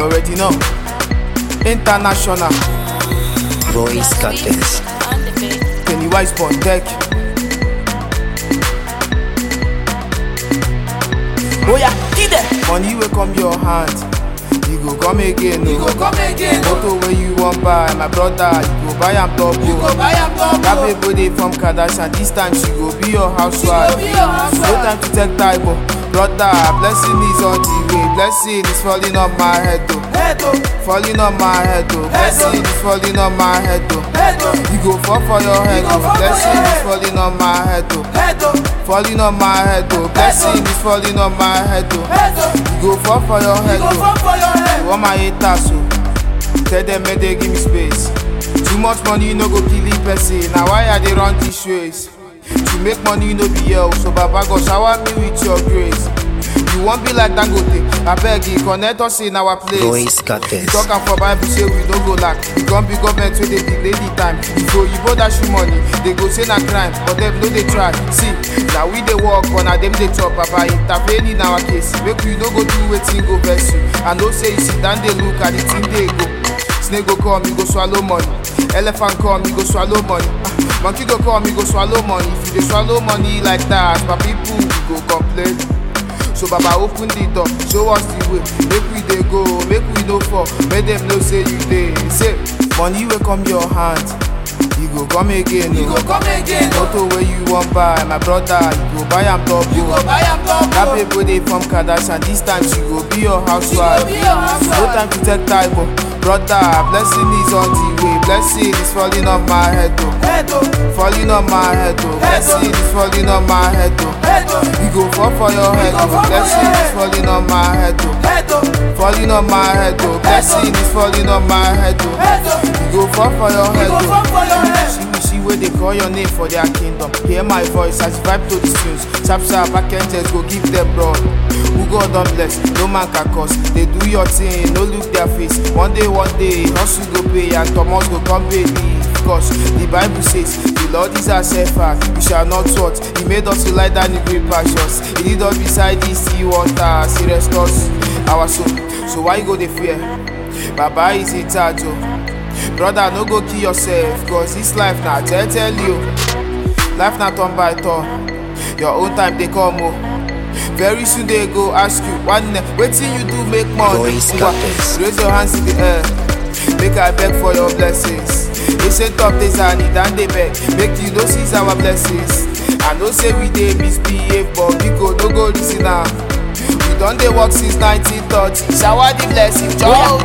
already know. International. Voice Cartels. Pennywise on deck. Oh yeah, get it. Money will come your hand. You go come again, no. You go come again, no. Motor where you want buy, my brother, you go buy am top. You go buy am top. That baby dey from Kardashian, this time she go be your housewife. She go be your housewife. No time to take type, brother. Blessing is on the way. Blessing is falling on my head, though. Falling on my head, though. Blessing is falling on my head, though. You go fall for your head, though. Blessing is falling on my head, though. Falling on my head, though. Blessing is falling on my head, though. You go fall for your head, though. You want my haters, so tell them make they give me space. Too much money, no go kill the person. Now why are they run these race? To make money, no be hell. So Baba go shower me with your grace. You won't be like Dangote. I beg you, connect us in our place. Voice Cartels. You talk for Bible, say we don't go lack. We can't be government where they delay the time. If you both dash you money, they go say na crime, but them no they try. See, now we they walk, but now them they chop. Papa intervene in our case. Make you no go do wetin go vex you. I know say you sit down, they look at the thing they go. Snake go come, you go swallow money. Elephant come, you go swallow money. Monkey go come, you go swallow money. If you dey swallow money like that, my people go complain. So Baba open the door, show us the way. Make we dey go, make we no fall. Make them know say you dey. Say money will come your hand. You go come again, You go come again, no. motor where you want buy, my brother, you go buy am top. You go buy am top. That baby dey from Kardashian, this time she go be your housewife. She go be your housewife. No time to take type, brother. Blessing is on the way. Blessing is falling on my head, though. Falling on my head, though. Blessing is falling on my head, though. You go fall for your head, though. Blessing is falling on my head, though. Falling on my head, though. Blessing is falling on my head, though. You go fall for your head, though. See where they call your name for their kingdom. Hear my voice as vibe to the tunes. Sharp sharp, I can't just go give them broad. Who God don't bless, no man can cause. They do your thing, no look their face. One day, hustle go pay and Thomas go come pay me. Cause the Bible says, the Lord is our shepherd, we shall not want. He made us to lie down in green pastures. He lead us beside the sea waters. He restores our soul. So why you go the fear? Baba is in charge, oh. Brother, no go kill yourself, cause this life now, tell you. Life not turn by turn. Your own time they come, oh. Very soon they go ask you, wait till you do make money. Voice Cartels. Raise your hands in the air. Make I beg for your blessings. They say tough days are need and they beg. Make you know seize our blessings. I know say we dey misbehave, but we go no go listen now. We done dey work since 1930. Shower the blessings,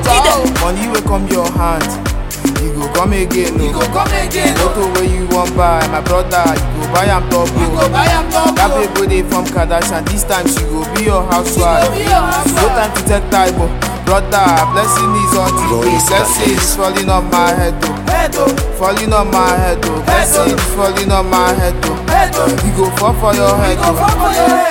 money will come your hand. You go come again, no. You go come again, no. Motor where you want buy, my brother, you go buy am top. You go buy am top. That baby dey from Kardashian, this time she go be your housewife. She go be your housewife. No time to take type, brother. Blessing is on the way. Voice Blessing is falling on my head, though. Falling on my head, though. Blessing is falling on my head, though. You go fall for your head, You go though. fall for your head.